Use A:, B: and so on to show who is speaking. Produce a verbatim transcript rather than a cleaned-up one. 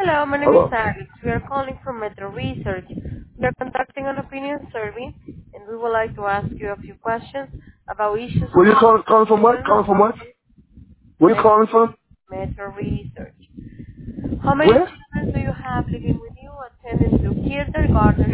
A: Hello, my name is
B: Hello?
A: Alex. We are calling from Metro Research. We are conducting an opinion survey, and we would like to ask you a few questions about issues
B: Where you calling, calling from what?
A: with
B: Calling from what? Where you calling from?
A: Metro Research. How many
B: Where?
A: children do you have living with you, attending to kindergarten